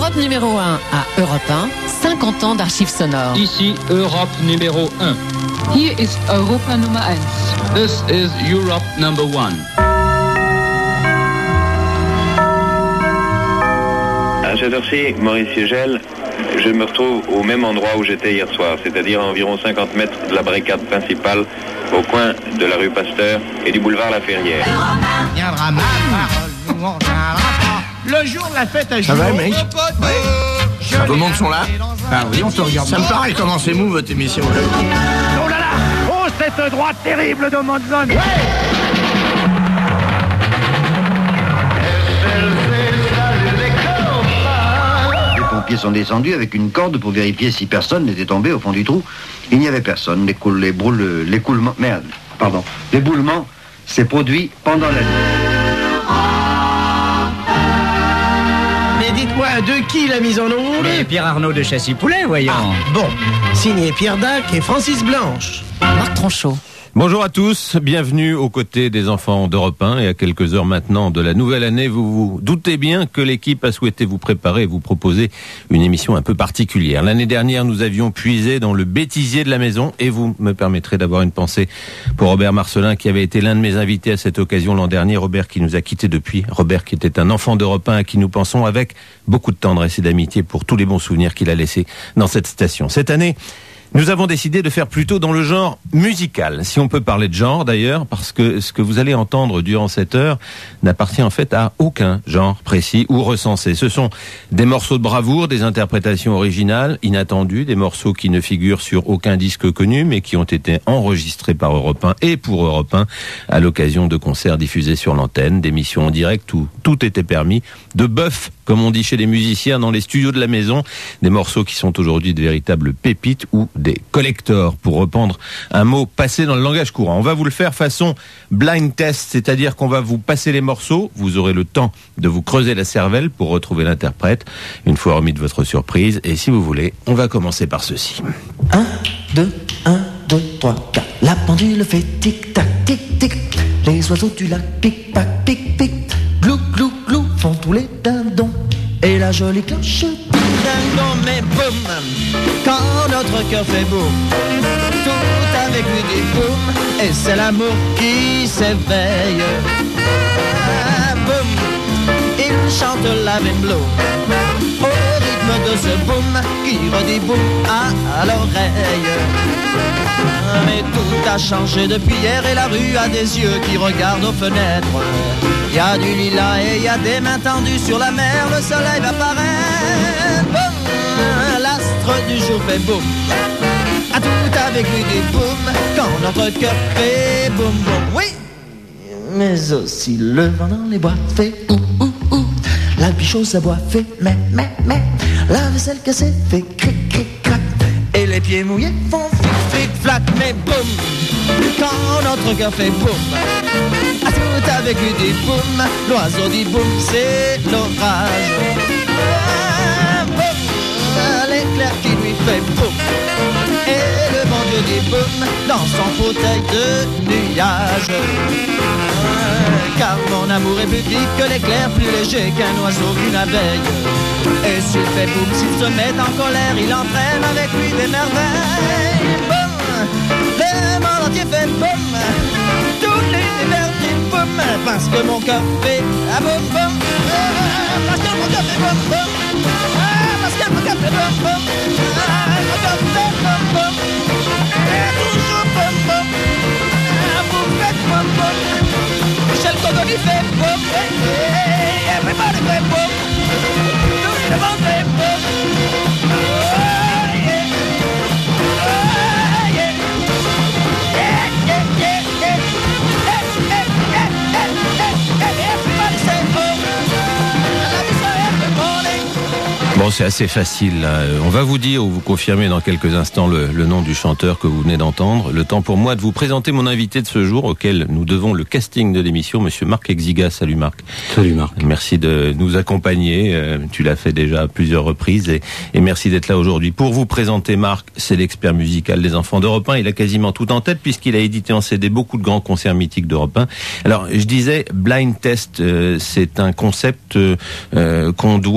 Europe numéro 1 à Europe 1, 50 ans d'archives sonores. Ici Europe numéro 1. Hier ist Europa Nummer 1. This is Europe number 1. À cette heure-ci, Maurice Siegel, je me retrouve au même endroit où j'étais hier soir, c'est-à-dire à environ 50 mètres de la barricade principale, au coin de la rue Pasteur et du boulevard La Ferrière. Viendra ma parole, nous on viendra pas. Le jour de la fête à Ça va, mec? Ouais. Tout le monde sont là? Ah oui, on te regarde. Ça me paraît comment c'est mou votre émission là. Oh là là! Oh, cette droite terrible de Monzon! Ouais! Les pompiers sont descendus avec une corde pour vérifier si personne n'était tombé au fond du trou. Il n'y avait personne. L'écoulement s'est produit pendant la nuit. Mais dites-moi, de qui la mise en onde? Mais Pierre Arnaud de Châssis-Poulet, voyons. Ah, bon. Signé Pierre Dac et Francis Blanche. Marc Tronchot. Bonjour à tous, bienvenue aux côtés des enfants d'Europe 1 et à quelques heures maintenant de la nouvelle année, vous vous doutez bien que l'équipe a souhaité vous préparer et vous proposer une émission un peu particulière. L'année dernière, nous avions puisé dans le bêtisier de la maison et vous me permettrez d'avoir une pensée pour Robert Marcelin qui avait été l'un de mes invités à cette occasion l'an dernier. Robert qui nous a quittés depuis, Robert qui était un enfant d'Europe 1 à qui nous pensons avec beaucoup de tendresse et d'amitié pour tous les bons souvenirs qu'il a laissés dans cette station. Cette année, nous avons décidé de faire plutôt dans le genre musical, si on peut parler de genre d'ailleurs, parce que ce que vous allez entendre durant cette heure n'appartient en fait à aucun genre précis ou recensé. Ce sont des morceaux de bravoure, des interprétations originales, inattendues, des morceaux qui ne figurent sur aucun disque connu, mais qui ont été enregistrés par Europe 1 et pour Europe 1 à l'occasion de concerts diffusés sur l'antenne, d'émissions en direct où tout était permis, de bœuf, comme on dit chez les musiciens dans les studios de la maison, des morceaux qui sont aujourd'hui de véritables pépites ou des collectors, pour reprendre un mot passé dans le langage courant. On va vous le faire façon blind test, c'est-à-dire qu'on va vous passer les morceaux, vous aurez le temps de vous creuser la cervelle pour retrouver l'interprète, une fois remis de votre surprise, et si vous voulez, on va commencer par ceci. 1, 2, 3, 4. La pendule fait tic-tac, tic-tic. Les oiseaux du lac pic-pac, pic-pic. Glou, glou, glou, font tous les dindons. Et la jolie cloche dindon, mais boum, quand notre cœur fait boum, tout avec lui dit boum, et c'est l'amour qui s'éveille. Ah, boum, il chante la même blow, au rythme de ce boum, qui redit boum à l'oreille. Mais tout a changé depuis hier et la rue a des yeux qui regardent aux fenêtres. Il y a du lilas et il y a des mains tendues sur la mer, le soleil va paraître. Boum, l'astre du jour fait boum, à tout avec lui dit boum, quand notre cœur fait boum boum. Oui, mais aussi le vent dans les bois fait ou ou ou, la bichose à bois fait mais, la vaisselle cassée fait cric cric crac, et les pieds mouillés font flic flic flac, mais boum, quand notre cœur fait boum, à tout avec lui dit boum, l'oiseau dit boum, c'est l'orage. Ah, boum, l'éclair qui lui fait boum, et le bon Dieu dit boum, dans son fauteuil de nuage. Car mon amour est plus vite que l'éclair, plus léger qu'un oiseau, qu'une abeille. Et s'il fait boum, s'il se met en colère, il entraîne avec lui des merveilles. Boum, le monde entier fait boum, tout l'univers dit boum, parce que mon cœur fait boum boum, parce que mon cœur fait boum boum, parce que mon cœur fait boum boum, mon cœur fait boum boum, et toujours boum boum, vous faites boum boum, Michel Codoni fait boum, everybody fait boum, tout le monde fait boum. Bon, c'est assez facile, là. On va vous dire ou vous confirmer dans quelques instants le nom du chanteur que vous venez d'entendre. Le temps pour moi de vous présenter mon invité de ce jour, auquel nous devons le casting de l'émission, monsieur Marc Exiga. Salut Marc. Salut Marc. Merci de nous accompagner. Tu l'as fait déjà à plusieurs reprises et merci d'être là aujourd'hui. Pour vous présenter Marc, c'est l'expert musical des enfants d'Europe 1. Il a quasiment tout en tête puisqu'il a édité en CD beaucoup de grands concerts mythiques d'Europe 1. Alors, je disais, Blind Test, c'est un concept qu'on doit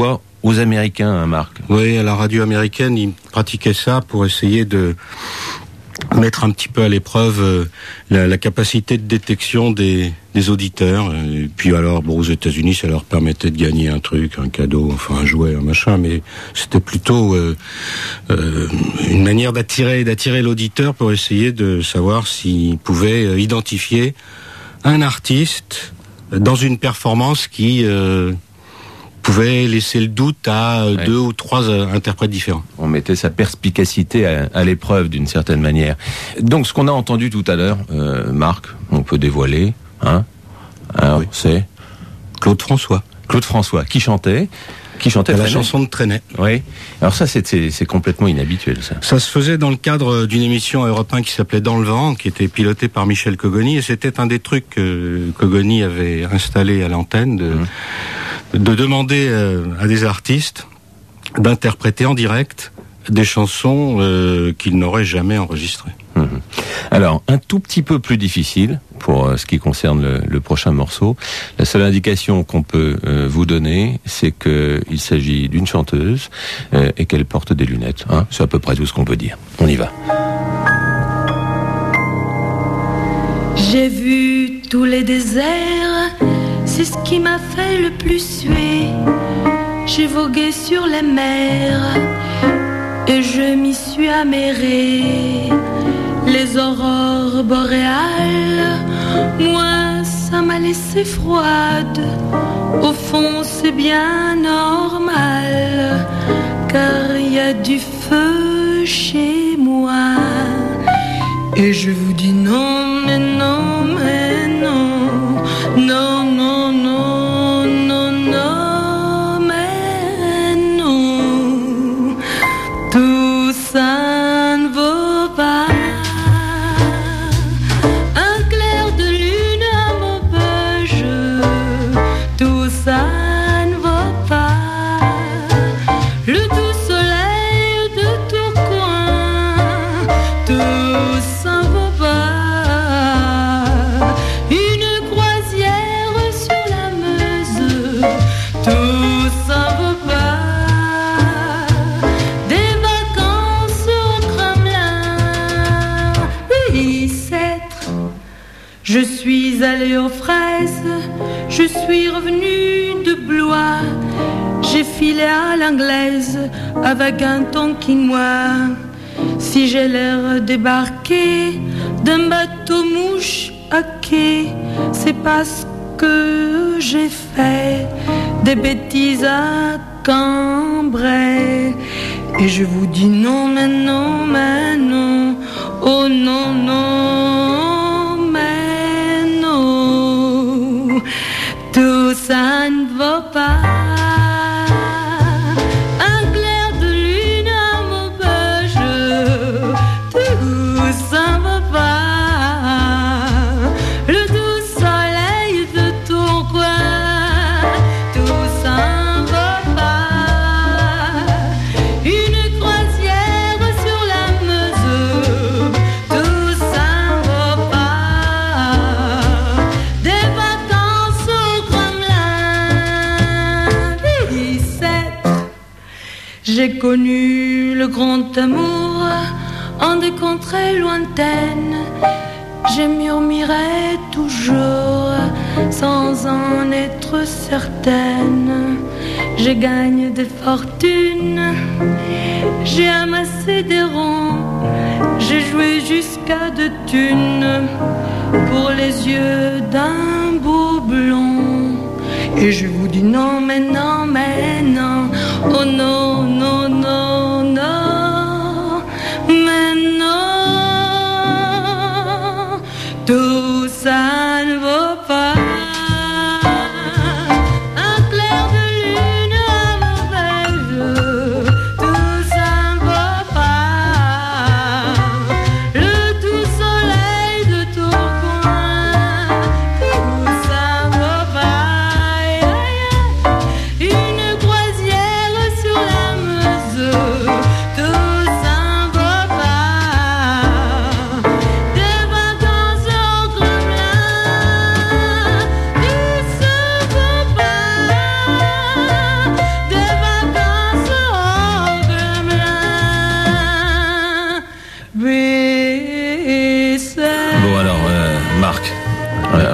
aux Américains, hein, Marc. Oui, à la radio américaine, ils pratiquaient ça pour essayer de mettre un petit peu à l'épreuve la capacité de détection des auditeurs. Et puis alors, bon, aux États-Unis, ça leur permettait de gagner un truc, un cadeau, enfin un jouet, un machin, mais c'était plutôt une manière d'attirer l'auditeur pour essayer de savoir s'il pouvait identifier un artiste dans une performance qui pouvait laisser le doute à 2 ou 3 interprètes différents. On mettait sa perspicacité à l'épreuve d'une certaine manière. Donc ce qu'on a entendu tout à l'heure, Marc, on peut dévoiler, hein, alors, oui. C'est Claude François. Claude François, qui chantait la chanson de Trenet. Oui. Alors ça, c'est complètement inhabituel, ça. Ça se faisait dans le cadre d'une émission à Europe 1 qui s'appelait Dans le vent, qui était pilotée par Michel Cogoni, et c'était un des trucs que Cogoni avait installé à l'antenne, de demander à des artistes d'interpréter en direct des chansons qu'ils n'auraient jamais enregistrées. Alors, un tout petit peu plus difficile pour ce qui concerne le prochain morceau. La seule indication qu'on peut vous donner, c'est qu'il s'agit d'une chanteuse et qu'elle porte des lunettes. Hein. C'est à peu près tout ce qu'on peut dire. On y va. J'ai vu tous les déserts, c'est ce qui m'a fait le plus suer. J'ai vogué sur les mers et je m'y suis amérée. Les aurores boréales, moi ça m'a laissé froide. Au fond c'est bien normal, car il y a du feu chez moi. Et je vous dis non, mais non, mais non, non, non, non, non, non, mais non, tout ça ne vaut pas. Je suis allée aux fraises, je suis revenue de Blois. J'ai filé à l'anglaise avec un tonkinois. Si j'ai l'air débarqué d'un bateau mouche à quai, c'est parce que j'ai fait des bêtises à Cambrai. Et je vous dis non, mais non, mais non, oh non, non, mais non, tout ça ne vaut pas un clair de lune à Maubeuge, tout ça ne vaut pas le doux soleil de ton coin, tout ça ne vaut pas une croisière sur la Meuse, tout ça ne vaut pas des vacances au Kremlin. 17, j'ai connu le grand amour en des contrées lointaines. Je murmurais toujours sans en être certaine. Je gagne des fortunes, j'ai amassé des ronds, j'ai joué jusqu'à 2 thunes pour les yeux d'un beau blond. Et je vous dis non, mais non, mais non, oh non, non, non, non, mais non, tout ça ne vaut pas un clair de lune à Maubeuge, tout ça ne vaut pas le doux soleil de Tourcoing, tout ça ne vaut pas une croisière sur la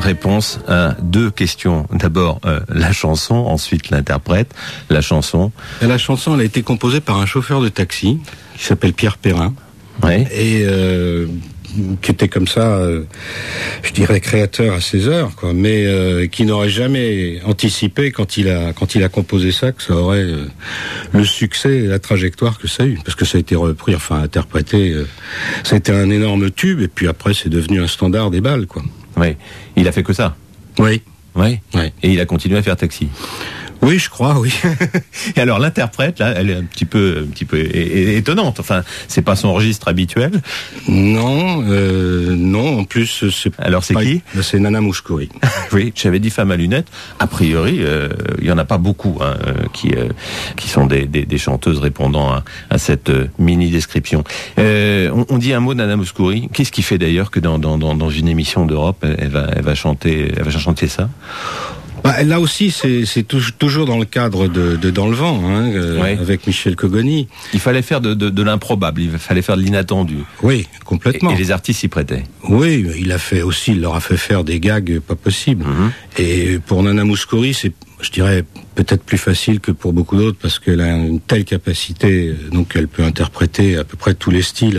réponse à 2 questions. D'abord, la chanson, ensuite l'interprète. La chanson, elle a été composée par un chauffeur de taxi qui s'appelle Pierre Perrin. Ouais. Et qui était comme ça, je dirais créateur à ses heures, quoi, mais qui n'aurait jamais anticipé quand il a composé ça que ça aurait le succès et la trajectoire que ça a eu, parce que ça a été repris, enfin interprété, ça a été un énorme tube, et puis après c'est devenu un standard des balles, quoi. Oui, il a fait que ça. Oui. Oui. Oui. Et il a continué à faire taxi. Oui, je crois, oui. Et alors l'interprète, là, elle est un petit peu étonnante. Enfin, c'est pas son registre habituel. Non, non. En plus, c'est. Alors c'est qui ? C'est Nana Mouskouri. Oui, j'avais dit femme à lunettes. A priori, il y en a pas beaucoup qui sont des chanteuses répondant à cette mini description. On dit un mot de Nana Mouskouri. Qu'est-ce qui fait d'ailleurs que dans une émission d'Europe, elle va chanter ça ? Bah, là aussi, c'est toujours dans le cadre de Dans le vent, ouais. Avec Michel Cogoni. Il fallait faire de l'improbable, il fallait faire de l'inattendu. Oui, complètement. Et les artistes s'y prêtaient. Oui, il leur a fait faire des gags pas possibles. Mm-hmm. Et pour Nana Mouskouri, c'est, je dirais, peut-être plus facile que pour beaucoup d'autres, parce qu'elle a une telle capacité, donc elle peut interpréter à peu près tous les styles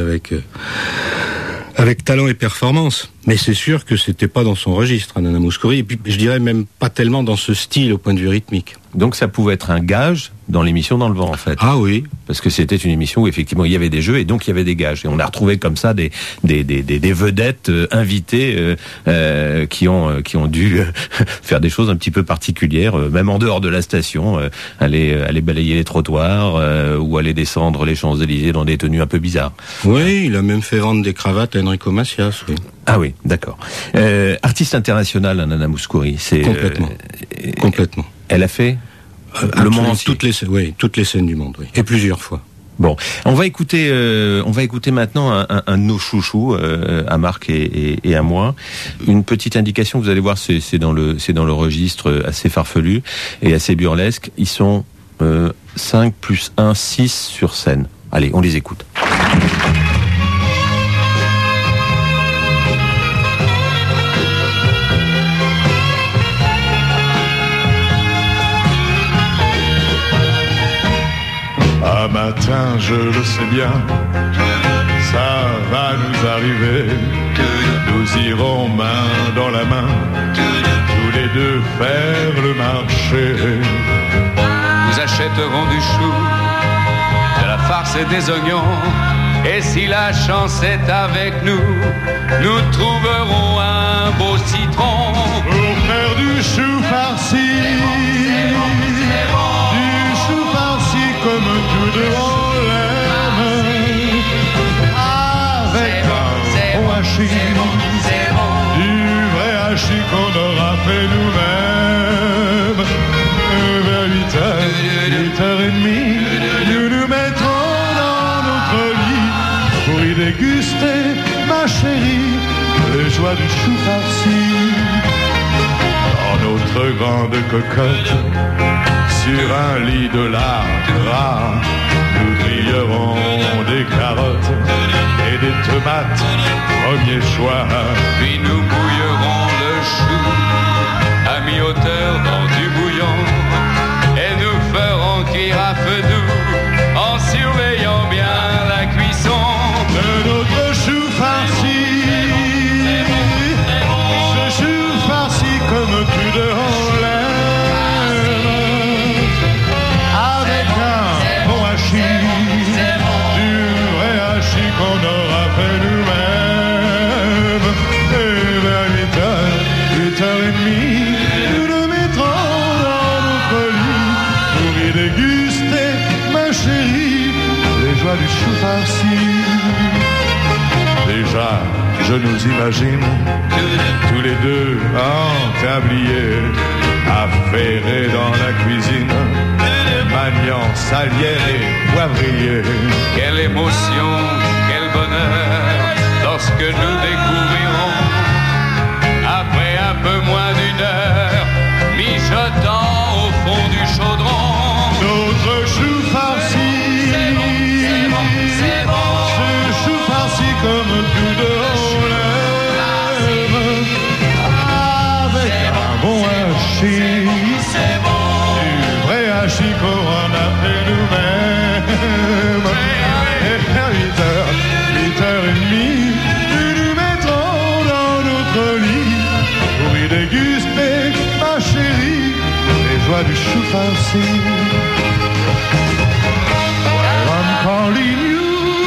avec talent et performance. Mais c'est sûr que c'était pas dans son registre, Nana Mouskouri, et puis je dirais même pas tellement dans ce style au point de vue rythmique. Donc ça pouvait être un gage dans l'émission Dans le vent, en fait. Ah oui. Parce que c'était une émission où effectivement il y avait des jeux et donc il y avait des gages. Et on a retrouvé comme ça des vedettes invitées qui ont dû faire des choses un petit peu particulières, même en dehors de la station, aller balayer les trottoirs ou aller descendre les Champs-Élysées dans des tenues un peu bizarres. Oui, il a même fait vendre des cravates à Enrico Macias, oui. Ah oui, d'accord. Artiste international, Nana Mouskouri, c'est complètement. Elle a fait le monde entier. Toutes les scènes du monde, oui, et plusieurs fois. Bon, on va écouter maintenant un de nos chouchous, à Marc et à moi. Une petite indication, vous allez voir, c'est dans le registre assez farfelu et assez burlesque. Ils sont 5 plus 1, 6 sur scène. Allez, on les écoute. Un matin, je le sais bien, ça va nous arriver. Nous irons main dans la main, tous les deux faire le marché. Nous achèterons du chou, de la farce et des oignons. Et si la chance est avec nous, nous trouverons un beau citron. Pour faire du chou farci, du chou farci comme tout de on l'aime, avec un bon hachis, du vrai hachis qu'on aura fait nous-mêmes. Vers 8h30, nous nous mettrons dans notre lit pour y déguster, ma chérie, les joies du chou farci. Dans notre grande cocotte, sur un lit de lard gras, nous grillerons des carottes et des tomates, premier choix. Puis nous bouillerons le chou à mi-hauteur dans du bouillon. Et nous ferons cuire à feu doux en surveillant bien la cuisson de notre chou farci. Ce chou farci comme tout de on l'aime, avec un bon hachis, du vrai hachis qu'on aura fait nous-mêmes. Et vers 8h30, nous nous mettrons dans notre lit pour y déguster, ma chérie, les joies du chou farci. Déjà, je nous imagine tous les deux en tablier, affairés dans la cuisine, maniant salière et poivrier. Quelle émotion, quel bonheur, lorsque nous découvrirons, après un peu moins d'une heure, mijotant au fond du chaudron, notre chou farci. Ce chou farci comme tout de on l'aime, les joies du chou farci. I'm calling you.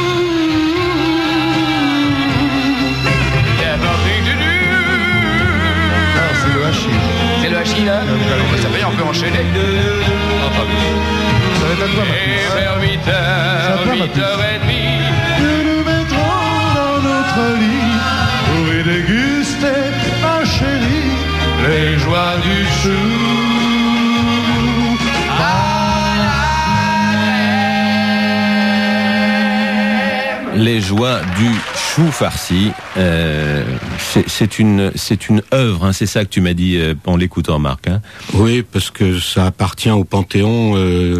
Il y a nothing to do. Ah, c'est le hachis. C'est le hachis là. Ça veut dire on peut enchaîner. Ça va être à toi, et vers 8h30, nous nous mettrons dans notre lit pour y déguster, ma chérie, les joies du chou. Les joies du chou farci. C'est une œuvre, hein, c'est ça que tu m'as dit en l'écoutant, Marc. Hein. Oui, parce que ça appartient au panthéon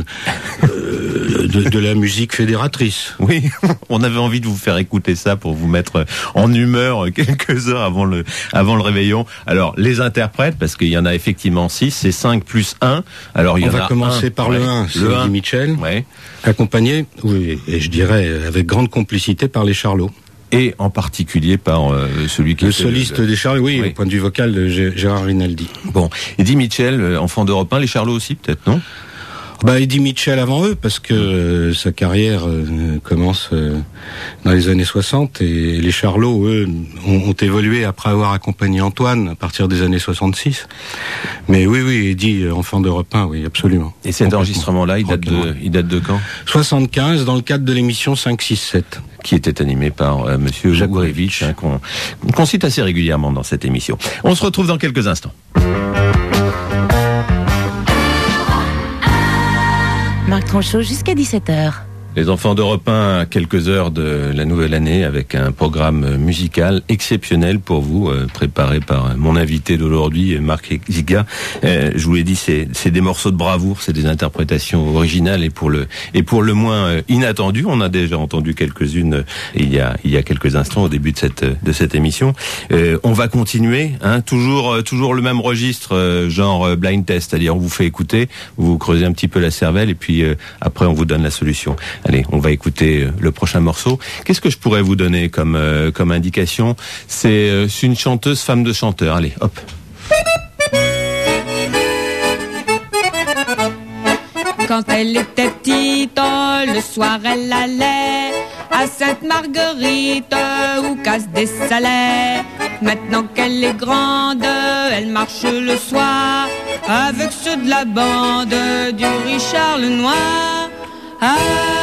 de la musique fédératrice. Oui, on avait envie de vous faire écouter ça pour vous mettre en humeur quelques heures avant le réveillon. Alors, les interprètes, parce qu'il y en a effectivement 6, c'est 5 plus 1. Alors, il y on en a va commencer par le 1, c'est Eddie Mitchell, accompagné, oui, et je dirais avec grande complicité par les Charlots. Et en particulier par celui qui... Le soliste des Charlots, oui, au point de vue vocal de Gérard Rinaldi. Bon, Eddie Mitchell, enfant d'Europe 1, les Charlots aussi peut-être, non ? Bah, Eddie Mitchell avant eux, parce que sa carrière commence dans les années 60, et les Charlots, eux, ont évolué après avoir accompagné Antoine à partir des années 66. Mais oui, Eddie, enfant d'Europe 1, oui, absolument. Et cet enregistrement-là, il date de quand ? 75, dans le cadre de l'émission 5-6-7. Qui était animé par monsieur Jagorevitch, hein, qu'on cite assez régulièrement dans cette émission. On se retrouve dans quelques instants. Marc Tronchot jusqu'à 17h. Les enfants d'Europe 1 à quelques heures de la nouvelle année avec un programme musical exceptionnel pour vous, préparé par mon invité d'aujourd'hui, Marc Ziga. Je vous l'ai dit, c'est des morceaux de bravoure, c'est des interprétations originales et pour le moins inattendues. On a déjà entendu quelques-unes il y a quelques instants au début de cette émission. On va continuer, hein, toujours le même registre, genre blind test, c'est-à-dire on vous fait écouter, vous creusez un petit peu la cervelle et puis après on vous donne la solution. Allez, on va écouter le prochain morceau. Qu'est-ce que je pourrais vous donner comme indication ? C'est une chanteuse, femme de chanteur. Allez, hop. Quand elle était petite, le soir elle allait à Sainte-Marguerite ou Casse des Salets. Maintenant qu'elle est grande, elle marche le soir avec ceux de la bande du Richard le Noir. À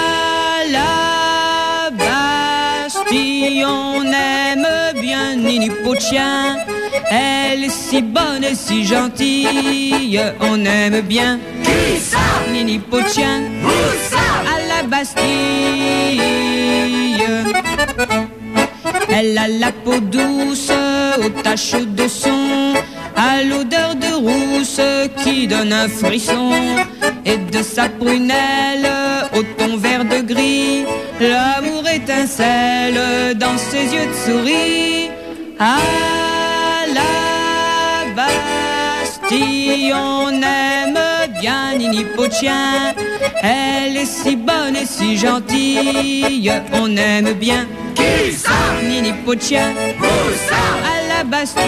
la Bastille, on aime bien Nini Pot-de-Chien. Elle est si bonne et si gentille, on aime bien. Qui ça ? Nini Pot-de-Chien. Où ça ? À la Bastille. Elle a la peau douce, aux taches de son, à l'odeur de rousse qui donne un frisson. Et de sa prunelle au ton vert de gris, l'amour étincelle dans ses yeux de souris. À la Bastille, on aime bien Nini Pot-de-Chien. Elle est si bonne et si gentille, on aime bien. Qui ça ? Nini Pot-de-Chien. Où ça ? À la Bastille.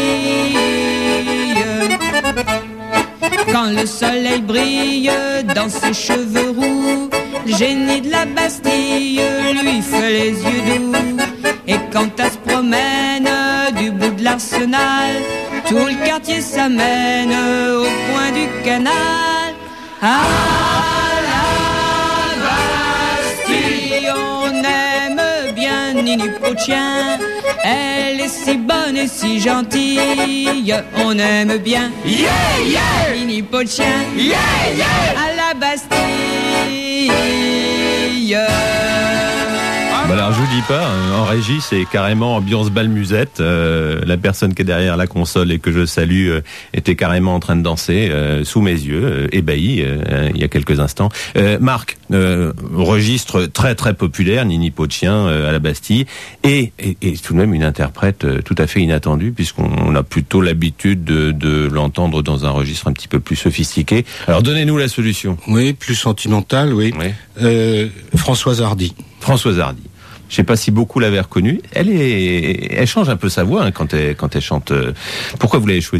Quand le soleil brille dans ses cheveux roux, le génie de la Bastille lui fait les yeux doux. Et quand elle se promène du bout de l'arsenal, tout le quartier s'amène au coin du canal. À la Bastille, on aime bien Nini Pot-de-Chien. Elle est si bonne et si gentille, on aime bien. Yeah, yeah. Nini Pot-de-Chien. Yeah, yeah. À la Bastille. Bah alors je vous dis pas, en régie c'est carrément ambiance bal musette. La personne qui est derrière la console et que je salue était carrément en train de danser sous mes yeux, ébahi il y a quelques instants. Marc, registre très très populaire, Nini Pot-de-Chien à la Bastille, et tout de même une interprète tout à fait inattendue puisqu'on a plutôt l'habitude de l'entendre dans un registre un petit peu plus sophistiqué. Alors donnez-nous la solution. Oui, plus sentimentale, oui. Françoise Hardy. Françoise Hardy. Je sais pas si beaucoup l'avaient reconnue. Elle change un peu sa voix hein, quand elle chante. Pourquoi vous l'avez choisie celle-là ?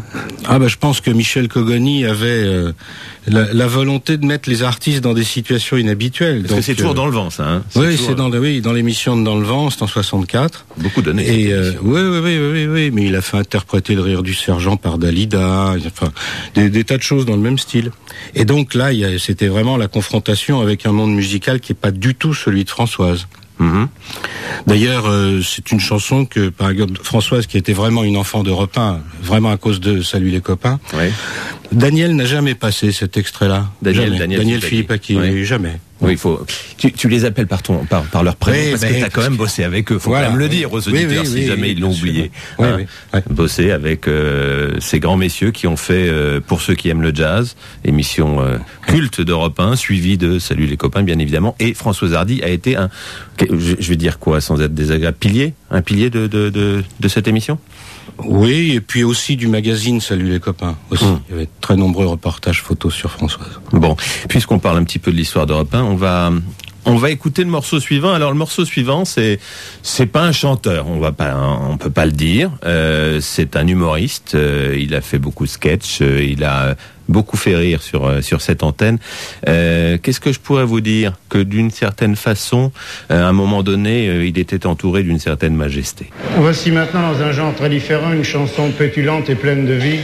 Je pense que Michel Cogoni avait la volonté de mettre les artistes dans des situations inhabituelles. Parce que c'est toujours dans le vent, ça. Hein, c'est dans l'émission de Dans le vent, c'est en 64. Beaucoup d'années. Et oui, mais il a fait interpréter Le Rire du Sergent par Dalida, enfin des tas de choses dans le même style. Et donc là, c'était vraiment la confrontation avec un monde musical qui est pas du tout celui de Françoise. Mm-hmm. D'ailleurs, c'est une chanson que, par exemple, Françoise, qui était vraiment une enfant d'Europe 1, vraiment à cause de Salut les copains, Daniel n'a jamais passé cet extrait-là. Daniel Philippaki, jamais. Oui, il faut. Tu les appelles par leur prénom parce que t'as quand même bossé avec eux. Faut quand même le dire aux auditeurs si jamais ils l'ont oublié. Bossé avec ces grands messieurs qui ont fait Pour ceux qui aiment le jazz, émission culte d'Europe 1, suivie de Salut les copains bien évidemment. Et Françoise Hardy a été je vais dire quoi sans être désagréable, un pilier de cette émission. Oui, et puis aussi du magazine Salut les copains. Aussi, il y avait de très nombreux reportages photos sur Françoise. Bon, puisqu'on parle un petit peu de l'histoire d'Europe 1, on va écouter le morceau suivant. Alors le morceau suivant, c'est pas un chanteur, on peut pas le dire. C'est un humoriste. Il a fait beaucoup de sketchs. Il a beaucoup fait rire sur cette antenne. Qu'est-ce que je pourrais vous dire? Que d'une certaine façon, à un moment donné, il était entouré d'une certaine majesté. Voici maintenant, dans un genre très différent, une chanson pétulante et pleine de vie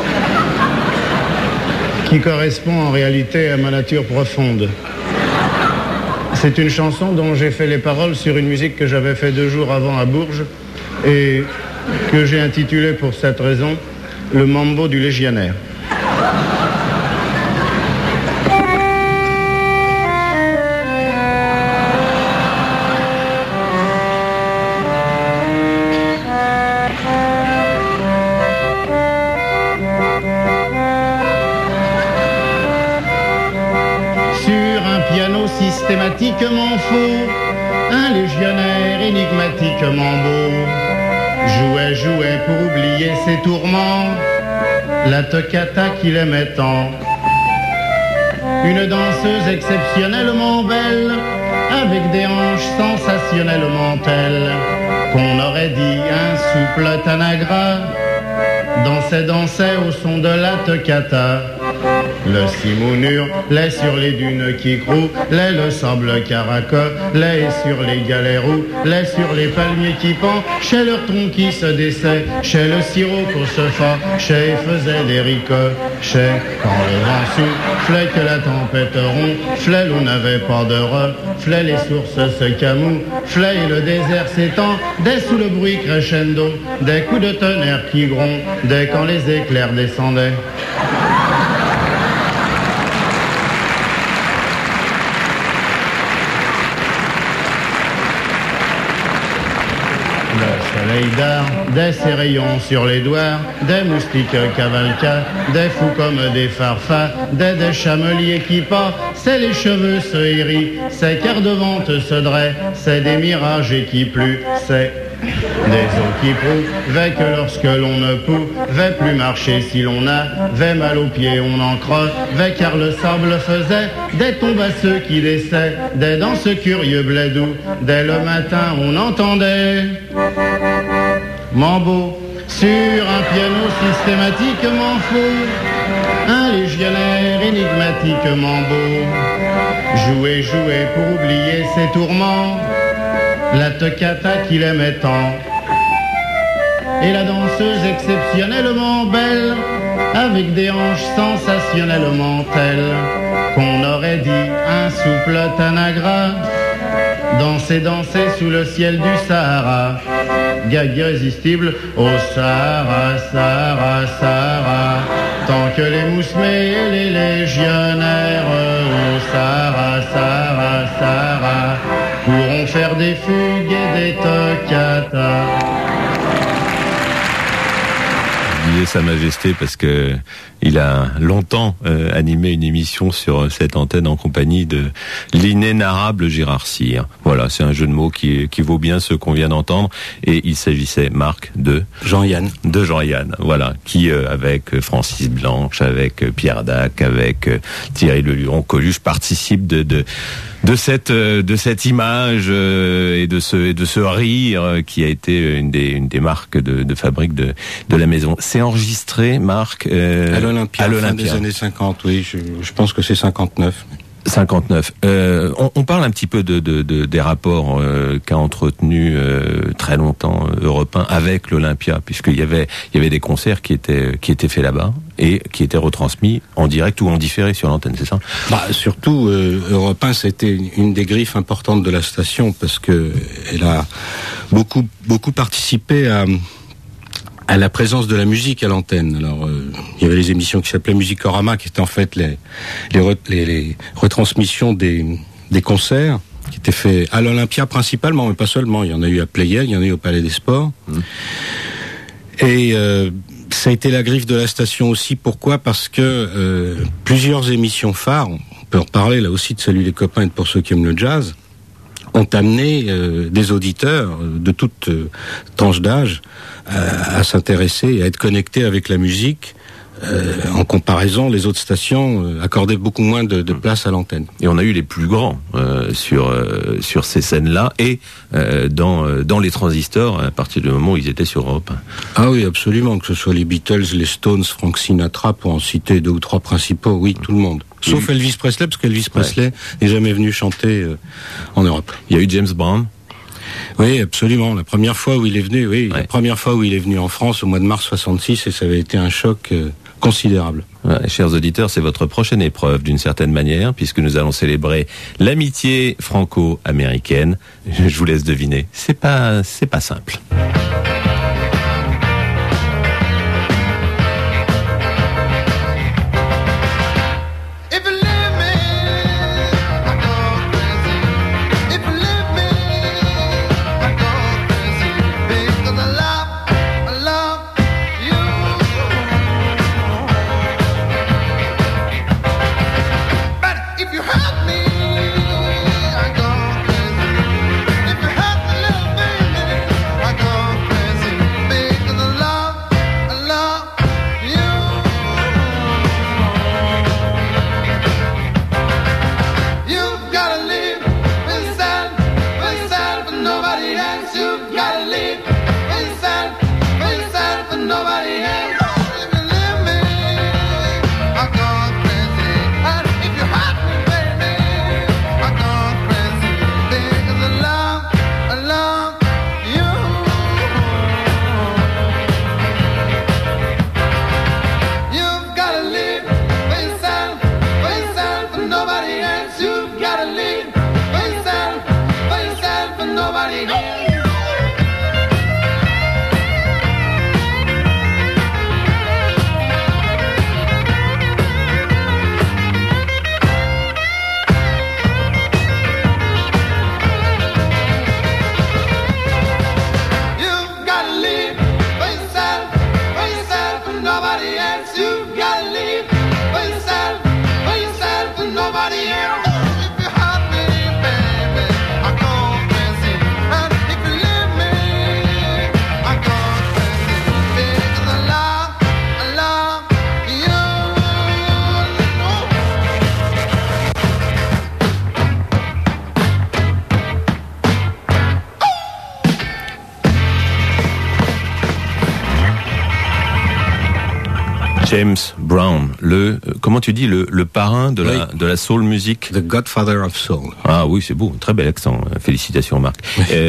qui correspond en réalité à ma nature profonde. C'est une chanson dont j'ai fait les paroles sur une musique que j'avais fait 2 jours avant à Bourges et que j'ai intitulée pour cette raison Le Mambo du Légionnaire. Systématiquement faux, un légionnaire énigmatiquement beau jouait pour oublier ses tourments la toccata qu'il aimait tant. Une danseuse exceptionnellement belle avec des hanches sensationnellement telles qu'on aurait dit un souple Tanagra dansait au son de la toccata. Le Simonur, l'est sur les dunes qui croulent, l'est le sable caraco, l'est sur les galets roux, l'est sur les palmiers qui pendent, chez leur tronc qui se dessaie, chez le sirocco se chez faisait des ricochets. Quand le vent soufflait que la tempête ronflait, l'on n'avait pas de reflet, les sources se camouflaient et le désert s'étend, dès sous le bruit crescendo, des coups de tonnerre qui grondaient quand les éclairs descendaient. Des ses rayons sur les doigts, des moustiques cavalcats, des fous comme des farfas, des chameliers qui pas, c'est les cheveux se hérissent, c'est qu'air de vente se draient, c'est des mirages et qui plus, c'est des eaux qui prouvaient que lorsque l'on ne pouvait plus marcher si l'on avait mal aux pieds, on en crevait car le sable faisait des tombes à ceux qui décédaient dans ce curieux blé doux. Dès le matin, on entendait Mambo sur un piano systématiquement faux, un légionnaire énigmatiquement beau jouait pour oublier ses tourments la toccata qu'il aimait tant. Et la danseuse exceptionnellement belle avec des hanches sensationnellement telles qu'on aurait dit un souple Tanagra dansait sous le ciel du Sahara, gag irrésistible au Sahara, tant que les moussemets et les légionnaires au Sahara, pourront faire des fugues et des toccatas. Je disais Sa Majesté parce que il a longtemps animé une émission sur cette antenne en compagnie de l'inénarrable Gérard Cyr. Voilà, c'est un jeu de mots qui vaut bien ce qu'on vient d'entendre. Et il s'agissait, Marc, de Jean-Yann. De Jean-Yann, voilà, qui avec Francis Blanche, avec Pierre Dac, avec Thierry Leluron-Coluche participe de cette image et de ce rire qui a été une des marques de fabrique de la maison. C'est enregistré enregistré, Marc, à l'Olympia, fin des années 50, oui, je pense que c'est 59. 59. On parle un petit peu des rapports qu'a entretenu très longtemps Europe 1 avec l'Olympia, puisqu'il y avait des concerts qui étaient faits là-bas et qui étaient retransmis en direct ou en différé sur l'antenne, c'est ça ? Surtout Europe 1, c'était une des griffes importantes de la station parce que elle a beaucoup participé à la présence de la musique à l'antenne. Alors, il y avait les émissions qui s'appelaient Musicorama, qui étaient en fait les retransmissions des concerts, qui étaient faits à l'Olympia principalement, mais pas seulement. Il y en a eu à Pleyel, il y en a eu au Palais des Sports. Et ça a été la griffe de la station aussi. Pourquoi ? Parce que plusieurs émissions phares, on peut en parler là aussi de Salut les copains et de Pour ceux qui aiment le jazz, ont amené des auditeurs de toute tranche d'âge à s'intéresser et à être connectés avec la musique. En comparaison, les autres stations accordaient beaucoup moins de place à l'antenne. Et on a eu les plus grands sur ces scènes-là et dans les transistors à partir du moment où ils étaient sur Europe 1. Ah oui, absolument, que ce soit les Beatles, les Stones, Frank Sinatra, pour en citer 2 ou 3 principaux, oui, tout le monde. Sauf Elvis Presley, parce qu'Elvis Presley n'est jamais venu chanter en Europe. Il y a eu James Brown. Oui, absolument. La première fois où il est venu, la première fois où il est venu en France au mois de mars 66, et ça avait été un choc considérable. Ouais, chers auditeurs, c'est votre prochaine épreuve d'une certaine manière, puisque nous allons célébrer l'amitié franco-américaine. Je vous laisse deviner. C'est pas simple. James Brown, comment tu dis, le parrain de la soul music? The Godfather of Soul. Ah oui, c'est beau, très bel accent. Félicitations, Marc.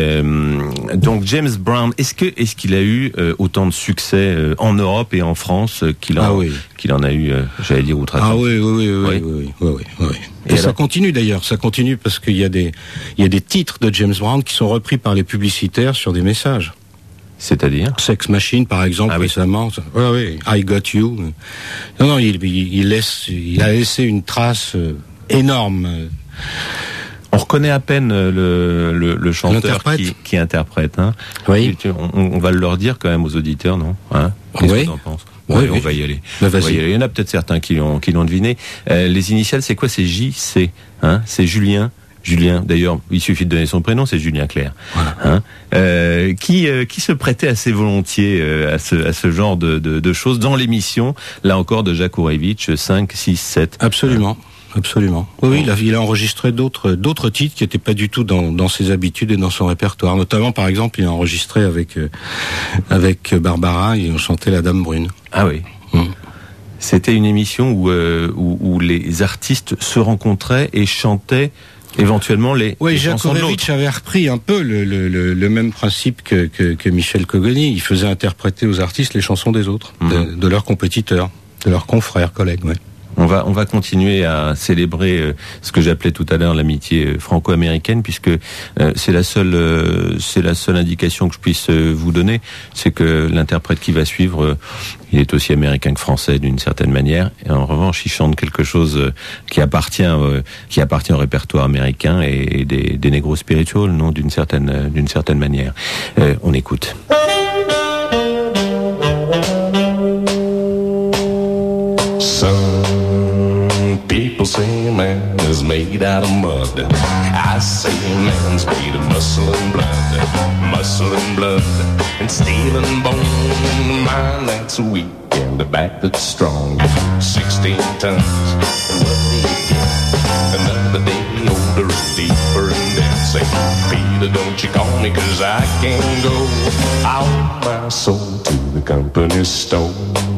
Donc James Brown, est-ce qu'il a eu autant de succès en Europe et en France qu'il en a eu, j'allais dire, outre-Atlantique? Ah oui. Et ça continue d'ailleurs, parce qu'il y a des titres de James Brown qui sont repris par les publicitaires sur des messages. C'est-à-dire Sex Machine, par exemple, récemment. Oui, I Got You. Non, il a laissé une trace énorme. On reconnaît à peine le chanteur qui interprète. Hein. Oui. On va le leur dire quand même aux auditeurs, non? Hein? Qu'est-ce que t'en penses? Oui, on va y aller. Il y en a peut-être certains qui l'ont deviné. Les initiales, c'est quoi? C'est JC. Hein? C'est Julien. D'ailleurs, il suffit de donner son prénom, c'est Julien Clerc. Voilà. Hein, qui se prêtait assez volontiers à ce genre de choses dans l'émission, là encore, de Jacques Ourevitch, 5, 6, 7. Absolument. absolument. Oui, il a enregistré d'autres titres qui n'étaient pas du tout dans ses habitudes et dans son répertoire. Notamment, par exemple, il a enregistré avec Barbara, ils ont chanté La Dame Brune. Ah oui. C'était une émission où les artistes se rencontraient et chantaient éventuellement les chansons de l'autre. Jakovlevitch avait repris un peu le même principe que Michel Cogoni. Il faisait interpréter aux artistes les chansons des autres, de leurs compétiteurs, de leurs confrères, collègues. Ouais. On va continuer à célébrer ce que j'appelais tout à l'heure l'amitié franco-américaine, puisque c'est la seule indication que je puisse vous donner, c'est que l'interprète qui va suivre, il est aussi américain que français d'une certaine manière, et en revanche il chante quelque chose qui appartient au répertoire américain et des Negro Spirituals, non, d'une certaine manière. On écoute. People say man is made out of mud. I say man's made of muscle and blood, and steel and bone. Mind that's weak and the back that's strong. 16 tons, and what do you get? Another day older and deeper in debt. Say, Peter, don't you call me 'cause I can't go. I owe my soul to the company store.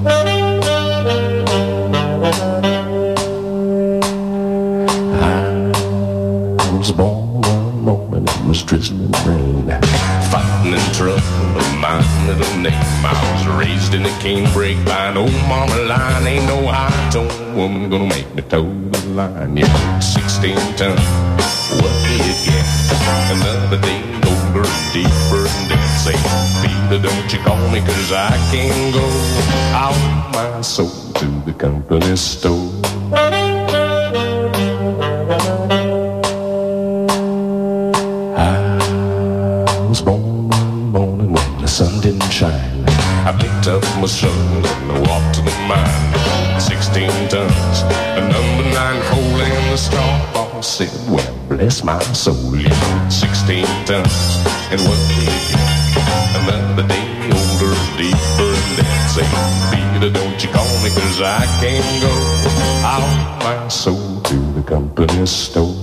I was born one morning, it was drizzling rain. Fighting in trouble, my little name. I was raised in a canebrake by an old mama line. Ain't no high-tone woman gonna make me toe the line. Yeah, 16 tons, what do you get? Another day older and deeper in debt. Say, Peter, don't you call me 'cause I can't go. I owe my soul to the company store. I was born one morning when the sun didn't shine. I picked up my shovel and I walked to the mine. 16 tons, a number 9 hole in the straw. Boss said, well, bless my soul, yeah. 16 tons, and what do you get? Another day older, deeper in debt. Say, Peter, don't you call me 'cause I can't go. I owe my soul to the company store.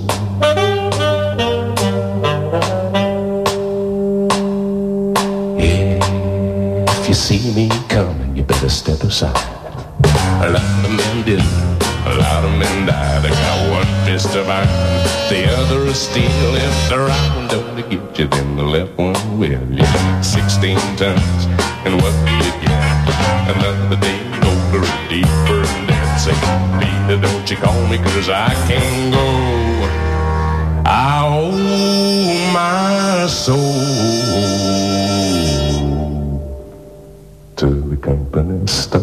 If you see me coming, you better step aside. A lot of men did, a lot of men died. I got one fist of iron, the other is steel. If the right one don't get you, then the left one will. Yeah, 16 tons, and what do you get? Another day older and deeper in debt. Say, Peter, don't you call me 'cause I can't go. I owe my soul to the company store.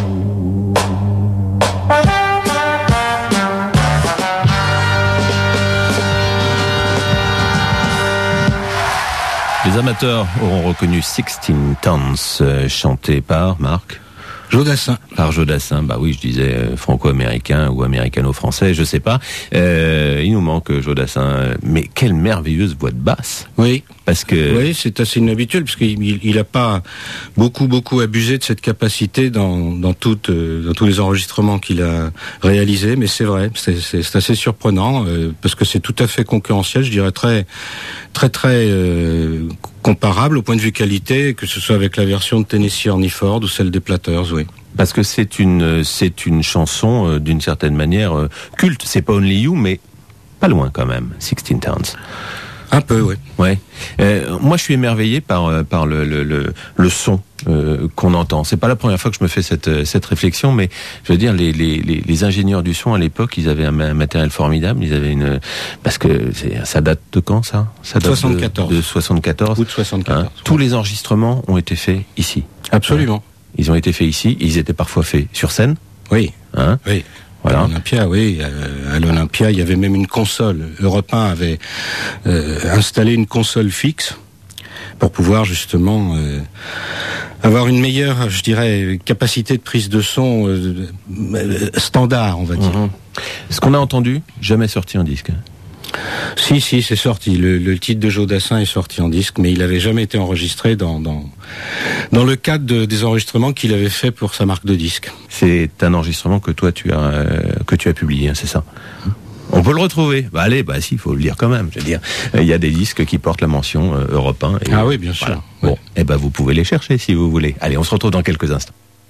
Les amateurs auront reconnu 16 Tons, chanté par Marc Jodassin. Par Jodassin, bah oui, je disais franco-américain ou américano-français, je sais pas. Il nous manque Jodassin, mais quelle merveilleuse voix de basse. Oui. Parce que oui, c'est assez inhabituel parce qu'il a pas beaucoup abusé de cette capacité dans tous les enregistrements qu'il a réalisés, mais c'est vrai, c'est assez surprenant parce que c'est tout à fait concurrentiel, je dirais très comparable au point de vue qualité, que ce soit avec la version de Tennessee Ernie Ford ou celle des Platters, oui. Parce que c'est une chanson d'une certaine manière culte. C'est pas Only You, mais pas loin quand même. 16 Tons. Un peu, oui. Ouais. Moi, je suis émerveillé par le son qu'on entend. C'est pas la première fois que je me fais cette réflexion, mais je veux dire, les ingénieurs du son à l'époque, ils avaient un matériel formidable. Ils avaient parce que ça date de quand ça date 74. De 74. Août 74. Hein, tous les enregistrements ont été faits ici. Absolument. Ils ont été faits ici. Ils étaient parfois faits sur scène. Oui. Hein. Oui. Voilà. À l'Olympia, oui. À l'Olympia, il y avait même une console. Europe 1 avait installé une console fixe pour pouvoir justement avoir une meilleure, je dirais, capacité de prise de son standard, on va dire. Ce qu'on a entendu, jamais sorti en disque. Si, c'est sorti. Le titre de Jodassin est sorti en disque, mais il avait jamais été enregistré dans le cadre des enregistrements qu'il avait fait pour sa marque de disque. C'est un enregistrement que toi tu as que tu as publié, c'est ça? On peut le retrouver. Allez, si, il faut le lire quand même. Je veux dire, il y a des disques qui portent la mention Europe 1. Et, ah oui, bien sûr. Bon, vous pouvez les chercher si vous voulez. Allez, on se retrouve dans quelques instants.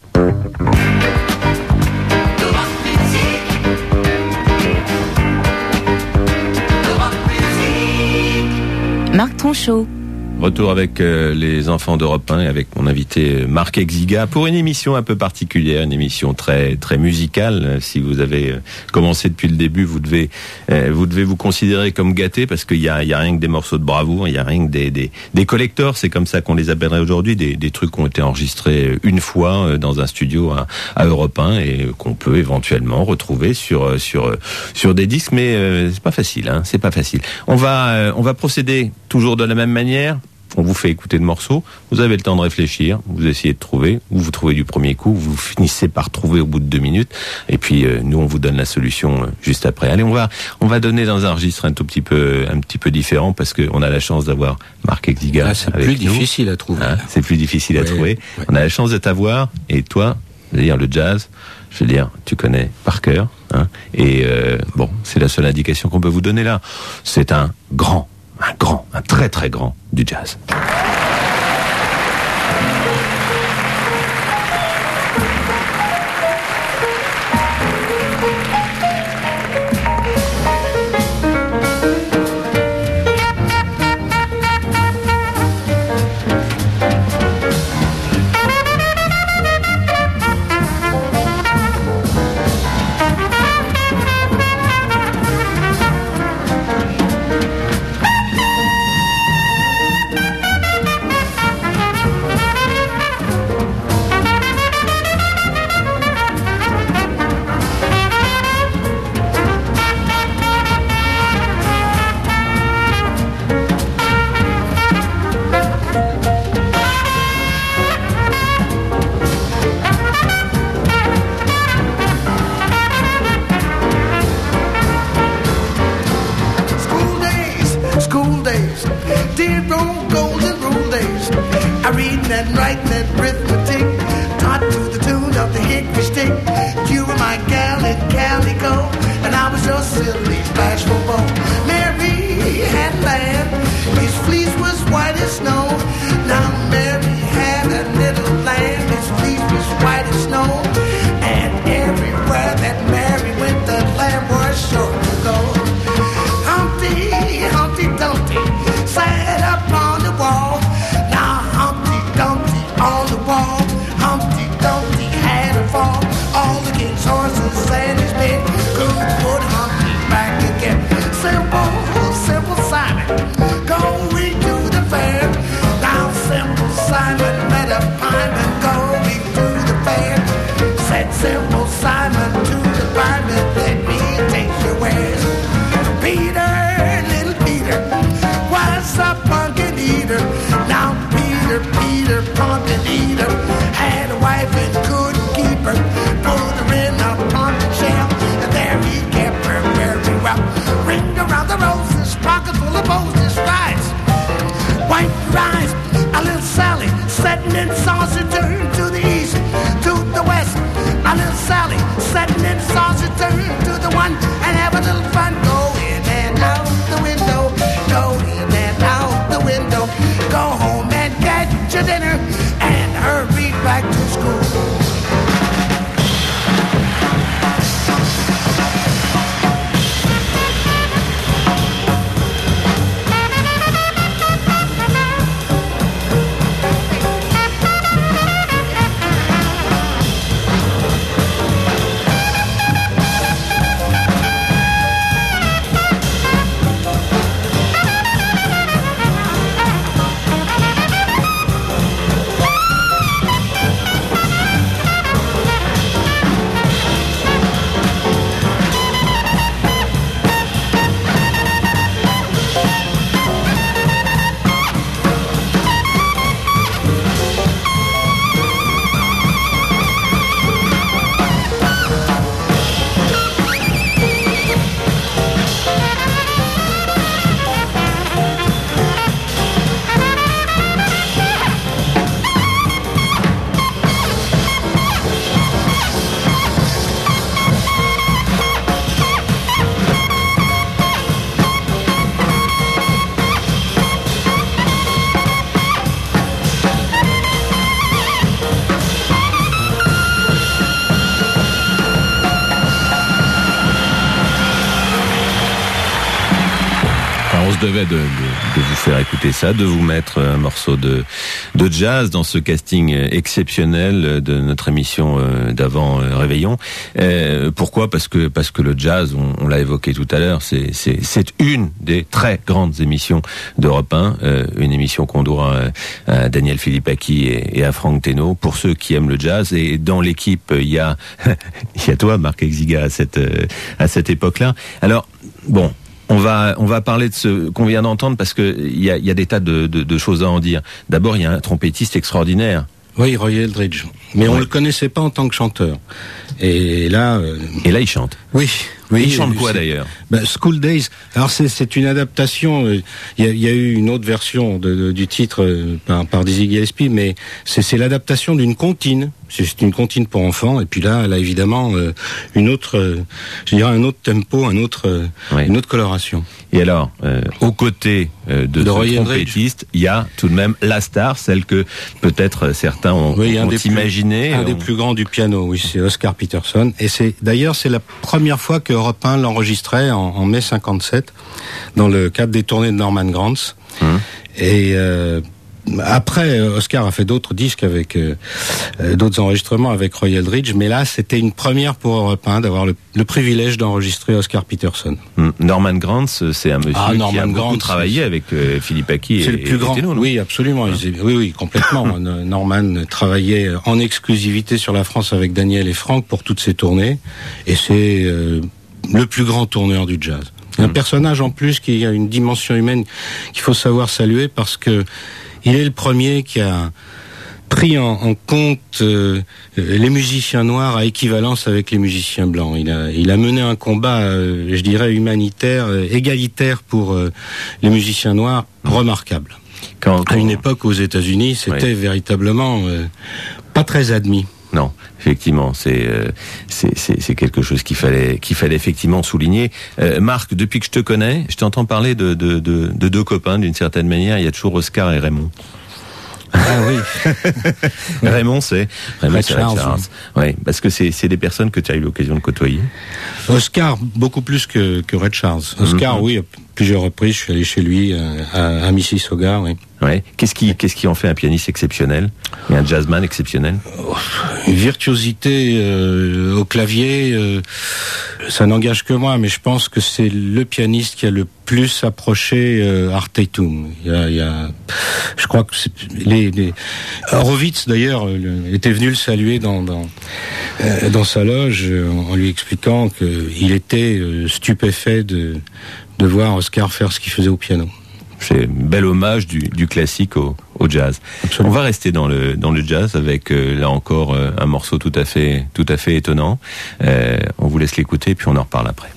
Marc Tronchot. Retour avec les enfants d'Europe 1 et avec mon invité Marc Exiga pour une émission un peu particulière, une émission très très musicale. Si vous avez commencé depuis le début, vous devez vous considérer comme gâté parce qu'il y a rien que des morceaux de bravoure, il y a rien que des collectors, c'est comme ça qu'on les appellerait aujourd'hui, des trucs qui ont été enregistrés une fois dans un studio à Europe 1 et qu'on peut éventuellement retrouver sur des disques, mais c'est pas facile, hein, c'est pas facile. On va procéder toujours de la même manière. On vous fait écouter le morceau, vous avez le temps de réfléchir, vous essayez de trouver, ou vous trouvez du premier coup, vous finissez par trouver au bout de 2 minutes, et puis nous on vous donne la solution juste après. Allez, on va donner dans un registre un petit peu différent, parce qu'on a la chance d'avoir Marc Exiga avec nous. C'est plus difficile à trouver. Hein, c'est plus difficile à trouver. Ouais. On a la chance de t'avoir, et toi, je veux dire, le jazz, je veux dire, tu connais par cœur, hein, et c'est la seule indication qu'on peut vous donner là. C'est un très très grand du jazz. se devait de vous faire écouter ça, de vous mettre un morceau de jazz dans ce casting exceptionnel de notre émission d'avant Réveillon. Pourquoi ? Parce que le jazz, on l'a évoqué tout à l'heure, c'est une des très grandes émissions d'Europe 1, une émission qu'on doit à Daniel Philippaki et à Franck Thénault. Pour ceux qui aiment le jazz, et dans l'équipe il y a toi, Marc Exiga, à cette époque-là. Alors bon. On va parler de ce qu'on vient d'entendre parce que il y a des tas de choses à en dire. D'abord, il y a un trompettiste extraordinaire. Oui, Roy Eldridge. Mais on le connaissait pas en tant que chanteur. Et là, il chante. Oui. Il chante quoi d'ailleurs ? School Days. Alors c'est une adaptation. Il y a eu une autre version du titre par Dizzy Gillespie, mais c'est l'adaptation d'une comptine. C'est une comptine pour enfants. Et puis là, elle a évidemment une autre, je dirais un autre tempo, une autre coloration. Et alors, aux côtés de ce trompettiste, il y a tout de même la star, celle que peut-être certains ont imaginé. Un des plus grands du piano, oui, c'est Oscar Peterson. Et c'est la première fois que Europe 1 l'enregistrait en mai 57 dans le cadre des tournées de Norman Granz. Et après, Oscar a fait d'autres disques avec d'autres enregistrements avec Roy Eldridge, mais là, c'était une première pour Europe 1 d'avoir le privilège d'enregistrer Oscar Peterson. Norman Granz, c'est un monsieur qui a beaucoup travaillé avec Philippaki et le plus grand. Thénault, oui, absolument. Oui, complètement. Norman travaillait en exclusivité sur la France avec Daniel et Franck pour toutes ses tournées, et c'est le plus grand tourneur du jazz. Un personnage en plus qui a une dimension humaine qu'il faut savoir saluer parce que il est le premier qui a pris en compte les musiciens noirs à équivalence avec les musiciens blancs. Il a mené un combat, je dirais, humanitaire, égalitaire pour les musiciens noirs, remarquable. À une époque aux États-Unis, c'était véritablement pas très admis. Non, effectivement, c'est quelque chose qu'il fallait effectivement souligner. Marc, depuis que je te connais, je t'entends parler de deux copains d'une certaine manière. Il y a toujours Oscar et Raymond. Ah oui. Raymond, c'est Red Charles. Oui, parce que c'est des personnes que tu as eu l'occasion de côtoyer. Oscar, beaucoup plus que Red Charles. Oscar, oui, à plusieurs reprises, je suis allé chez lui à Mississauga, oui. Ouais. Qu'est-ce qui en fait un pianiste exceptionnel et un jazzman exceptionnel? Une virtuosité au clavier, ça n'engage que moi, mais je pense que c'est le pianiste qui a le plus approché Art Tatum. Je crois que Horowitz d'ailleurs était venu le saluer dans sa loge en lui expliquant qu'il était stupéfait de voir Oscar faire ce qu'il faisait au piano. C'est un bel hommage du classique au jazz. Absolument. On va rester dans le jazz avec là encore un morceau tout à fait étonnant. On vous laisse l'écouter puis on en reparle après.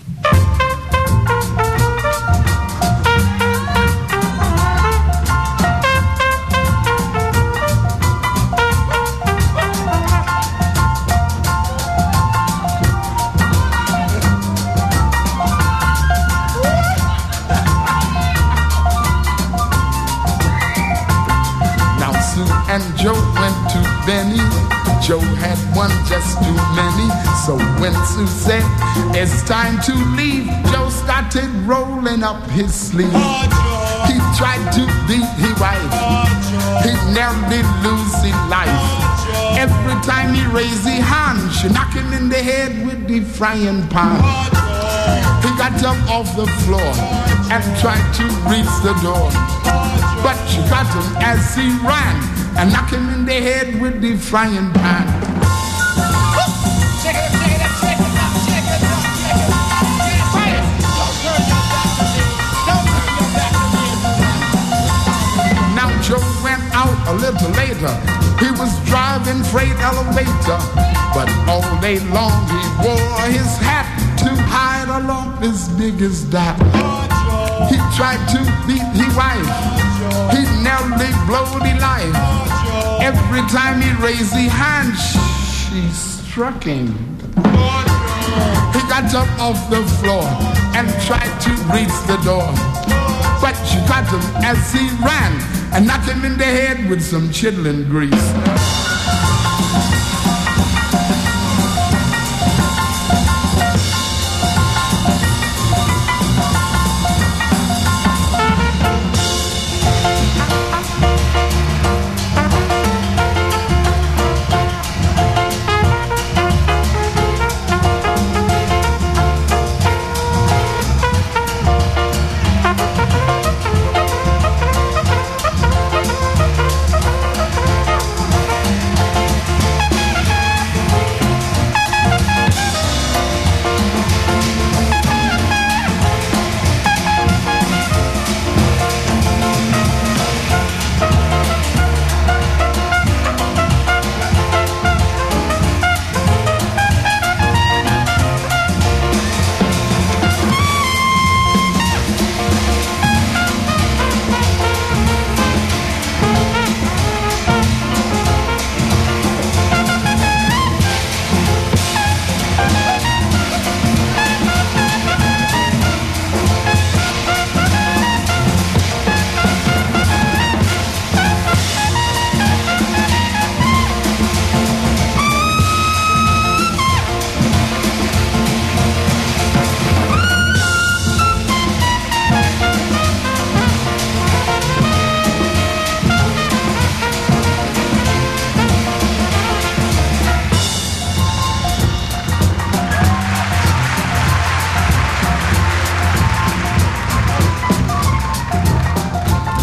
And Joe went to Benny. Joe had one just too many. So when Sue said it's time to leave, Joe started rolling up his sleeve. He tried to beat his wife. He nearly lose his life. Every time he raised his hand, she knock him in the head with the frying pan. He got up off the floor and tried to reach the door, but she got him as he ran and knock him in the head with the frying pan. Now Joe went out a little later. He was driving freight elevator, but all day long he wore his hat to hide a lump as big as that. He tried to beat his wife. He nearly blowed his life. Every time he raised his hand, she struck him. He got up off the floor and tried to reach the door, but she got him as he ran and knocked him in the head with some chitlin grease.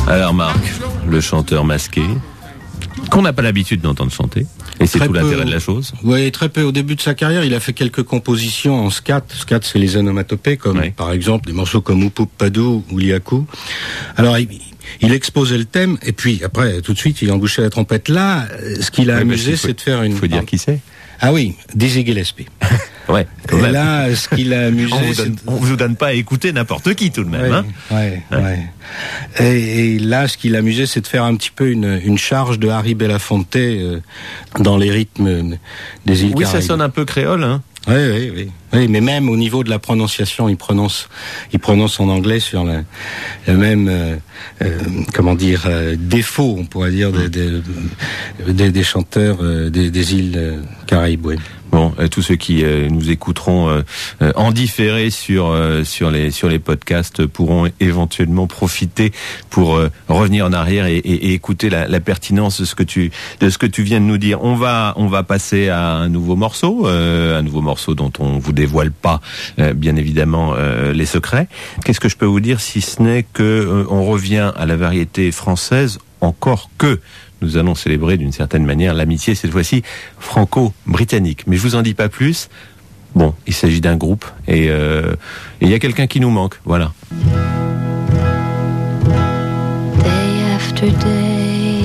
Alors Marc, le chanteur masqué, qu'on n'a pas l'habitude d'entendre chanter, et c'est Très tout peu, l'intérêt de la chose. Oui, très peu. Au début de sa carrière, il a fait quelques compositions en scat. Scat, c'est les onomatopées, comme par exemple des morceaux comme Oupouk Padou ou Liakou. Alors, il exposait le thème, et puis après, tout de suite, il embouchait la trompette. Là, ce qui l'a amusé, c'est de faire une... Il faut dire qui c'est. Ah oui, Dizzy Gillespie. Ouais. Et là, ce qui l'a amusé, on vous donne pas à écouter n'importe qui tout de même. Ouais. Et là, ce qui l'a amusé, c'est de faire un petit peu une charge de Harry Belafonte dans les rythmes des îles Caraïbes. Oui, ça sonne un peu créole, hein. Oui, mais même au niveau de la prononciation, il prononce en anglais sur le même, défaut, on pourrait dire, des chanteurs des îles Caraïbes, oui. Bon, tous ceux qui nous écouteront en différé sur les podcasts pourront éventuellement profiter pour revenir en arrière et écouter la pertinence de ce que tu viens de nous dire. On va passer à un nouveau morceau dont on vous dévoile pas bien évidemment les secrets. Qu'est-ce que je peux vous dire si ce n'est que on revient à la variété française, encore que nous allons célébrer d'une certaine manière l'amitié, cette fois-ci franco-britannique. Mais je vous en dis pas plus. Bon, il s'agit d'un groupe et il y a quelqu'un qui nous manque. Voilà. Day after day,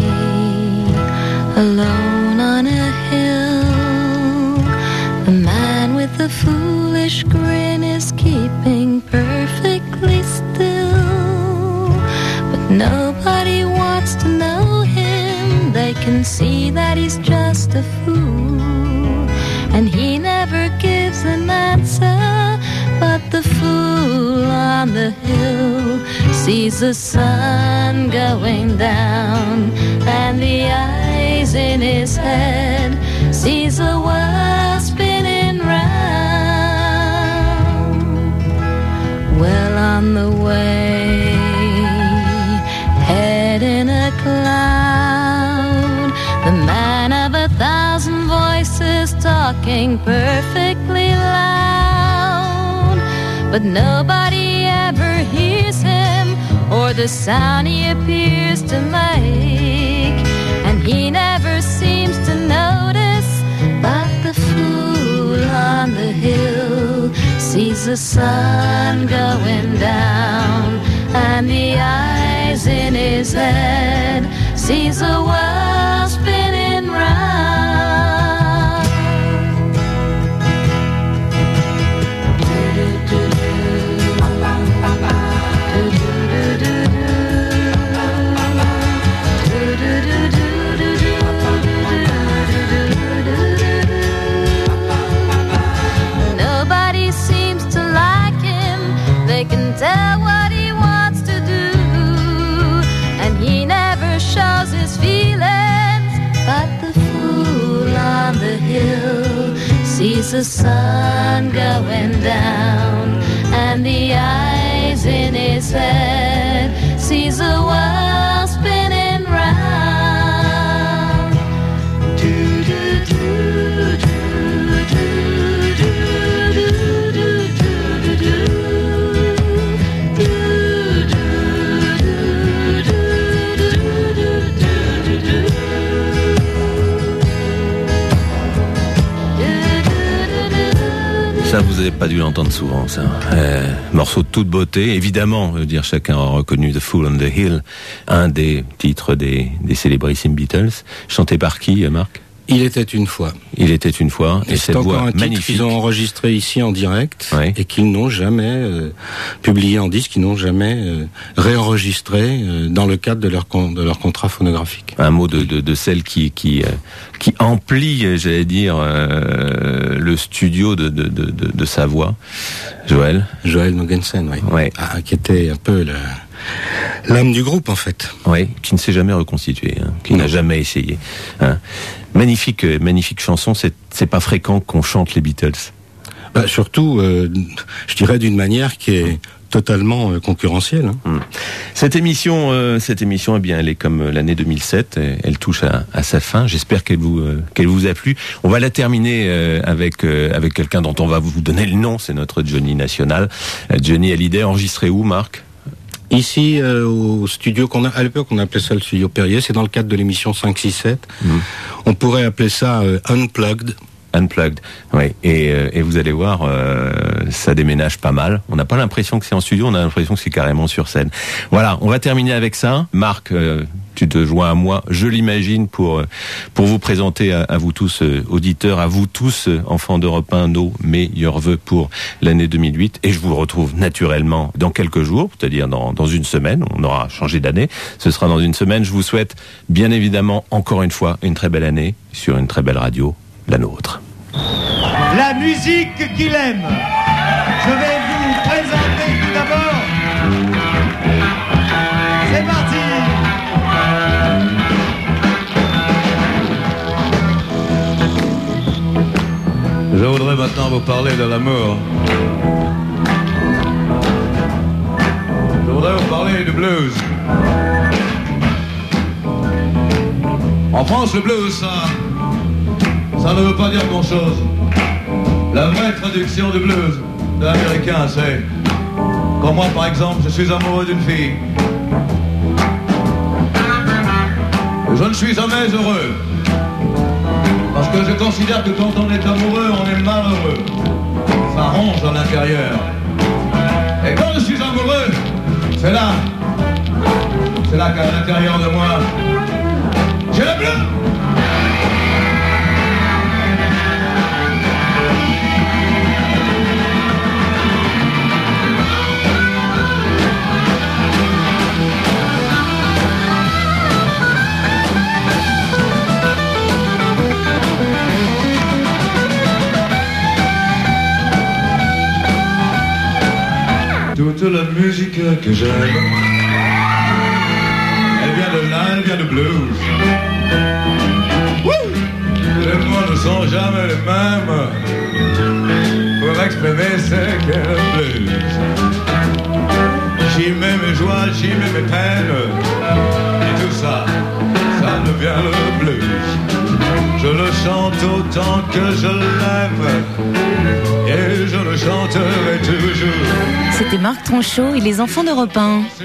alone on a hill, the man with the foolish grin is keeping perfectly still, but nobody wants to know him. They can see that he's just a fool, and he never gives an answer. But the fool on the hill sees the sun going down, and the eyes in his head sees the world spinning round. Well, on the way, head in a cloud, the man of 1,000 voices talking perfectly loud, but nobody ever hears him or the sound he appears to make, and he never seems to notice. But the fool on the hill sees the sun going down, and the eyes in his head sees the world spinning round. Nobody seems to like him. They can tell what he wants to do, and he never shows his feelings. But the fool on the hill sees the sun going down, and the eyes in his head sees the world spinning round. Do do do do do do do do do Ça, vous n'avez pas dû l'entendre souvent, ça. Morceau de toute beauté. Évidemment, je veux dire, chacun a reconnu The Fool on the Hill, un des titres des célébrissimes Beatles. Chanté par qui, Marc ? Il était une fois. Il était une fois. Et cette voix magnifique. Qu'ils ont enregistré ici en direct, et qu'ils n'ont jamais publié en disque, qu'ils n'ont jamais réenregistré dans le cadre de leur contrat phonographique. Un mot de celle qui emplit, j'allais dire, le studio de sa voix. Joël Mogensen, oui. Qui était un peu l'âme du groupe, en fait. Oui, qui ne s'est jamais reconstitué, qui n'a jamais essayé. Magnifique chanson, c'est pas fréquent qu'on chante les Beatles. Surtout, je dirais d'une manière qui est totalement concurrentielle. Cette émission, eh bien, elle est comme l'année 2007. Elle touche à sa fin. J'espère qu'elle vous a plu. On va la terminer avec quelqu'un dont on va vous donner le nom. C'est notre Johnny national. Johnny Hallyday, enregistré où, Marc ? Ici, au studio à l'époque, on appelait ça le studio Perrier. C'est dans le cadre de l'émission 5-6-7. On pourrait appeler ça Unplugged. Unplugged, oui. Et vous allez voir, ça déménage pas mal. On n'a pas l'impression que c'est en studio, on a l'impression que c'est carrément sur scène. Voilà, on va terminer avec ça. Marc, tu te joins à moi, je l'imagine, pour vous présenter à vous tous, auditeurs, à vous tous, enfants d'Europe 1, nos meilleurs vœux pour l'année 2008. Et je vous retrouve naturellement dans quelques jours, c'est-à-dire dans une semaine. On aura changé d'année. Ce sera dans une semaine. Je vous souhaite, bien évidemment, encore une fois, une très belle année sur une très belle radio. La nôtre. La musique qu'il aime. Je vais vous présenter tout d'abord. C'est parti. Je voudrais maintenant vous parler de l'amour. Je voudrais vous parler du blues. En France, le blues, ça ne veut pas dire grand-chose. La vraie traduction du blues de l'américain, c'est quand moi, par exemple, je suis amoureux d'une fille, je ne suis jamais heureux. Parce que je considère que quand on est amoureux, on est malheureux. Ça ronge à l'intérieur. Et quand je suis amoureux, c'est là qu'à l'intérieur de moi, j'ai le bleu. Toute la musique que j'aime, elle vient de là, elle vient de blues. Les mots ne sont jamais les mêmes pour exprimer ce qu'est le blues. J'y mets mes joies, j'y mets mes peines, et tout ça, ça devient le blues. Je le chante autant que je l'aime, et je le chanterai toujours. C'était Marc Tronchot et les enfants d'Europe 1.